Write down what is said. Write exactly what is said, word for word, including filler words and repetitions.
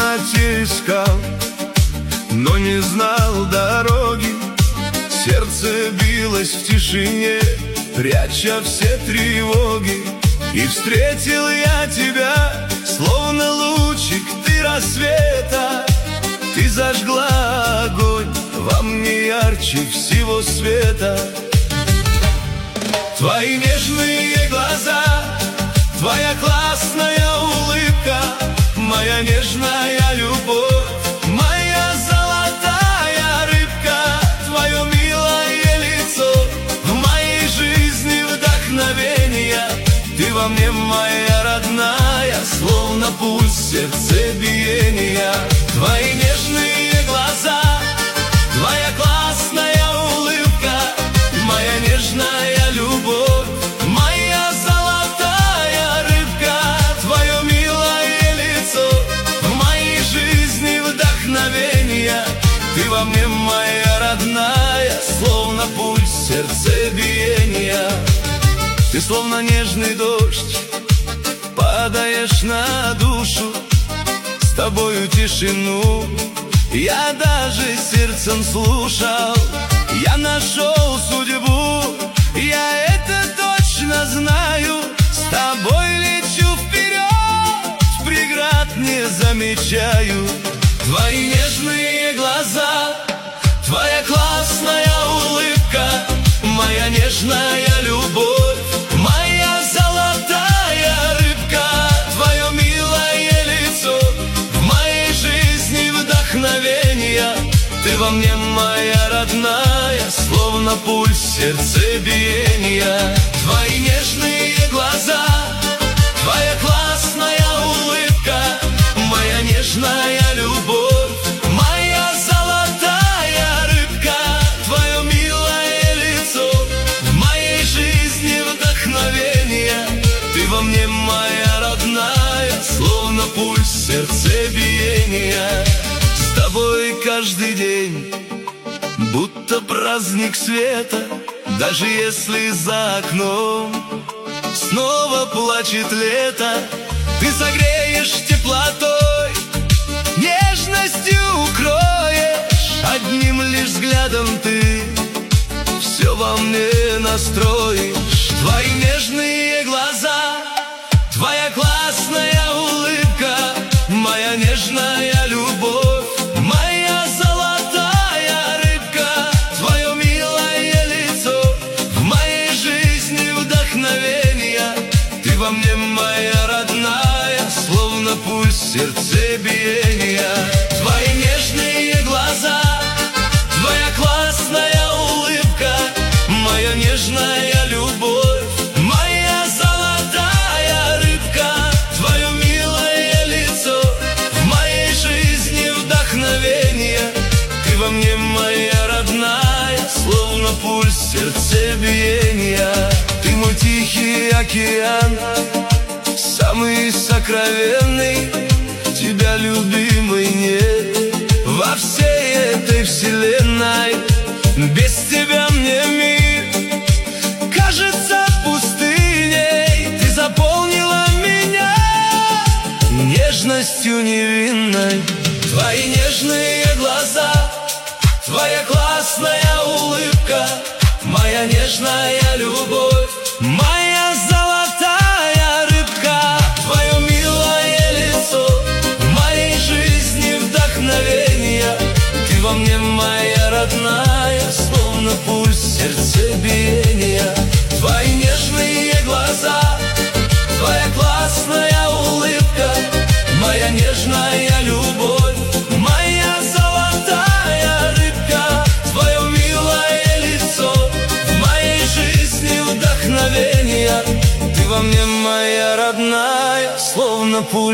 темноте искал, но не знал дороги. Сердце билось в тишине, пряча все тревоги. И встретил я тебя, словно лучик ты рассвета. Ты зажгла огонь во мне ярче всего света. Твои нежные глаза, твоя классная улыбка, моя нежная любовь, моя золотая рыбка, твое милое лицо в моей жизни вдохновение. Ты во мне моя родная, словно пульс сердцебиения. Твои нежные глаза, твоя классная улыбка, моя нежная любовь, моя золотая рыбка, твое милое лицо в моей жизни вдохновение. Ты во мне моя родная, словно пульс сердцебиения. Ты словно нежный дождь, падаешь на душу, с тобою тишину я даже сердцем слушал. Я нашел судьбу, я это точно знаю. С тобой лечу вперед, преград не замечаю. Твои нежные глаза, твоя классная улыбка, моя нежная любовь, моя золотая рыбка, твое милое лицо в моей жизни вдохновение. Ты во мне моя родная, словно пульс сердцебиения. Твои нежные глаза, твоя классная улыбка, моя нежная любовь, моя золотая рыбка, твое милое лицо в моей жизни вдохновение. Ты во мне моя родная, словно пульс сердцебиения. С тобой каждый день будто праздник света, даже если за окном снова плачет лето. Ты согреешь теплотой, нежностью укроешь, одним лишь взглядом ты все во мне настроишь. Твои нежные глаза, твоя классная улыбка, моя нежная любовь, моя золотая рыбка, твое милое лицо в моей жизни вдохновение. Ты во мне моя родная, словно пульс сердцебиения. Твои нежные глаза, твоя классная улыбка, моя нежная любовь, моя золотая рыбка, твое милое лицо в моей жизни вдохновение. Ты во мне моя родная, словно пульс сердцебиения. Ты мой тихий океан, самый сокровенный, тебя, любимый, нет во всей этой вселенной. Без тебя мне мир кажется пустыней. Ты заполнила меня нежностью невинной. Твои нежные глаза, твоя классная улыбка, моя нежная любовь, моя золотая рыбка, твое милое лицо в моей жизни вдохновение. Ты во мне моя родная, словно пульс сердцебиения. Твои нежные глаза, твоя классная улыбка, моя нежная любовь, моя золотая рыбка, твое милое лицо в моей жизни вдохновение. Ты во мне моя родная, словно пульс.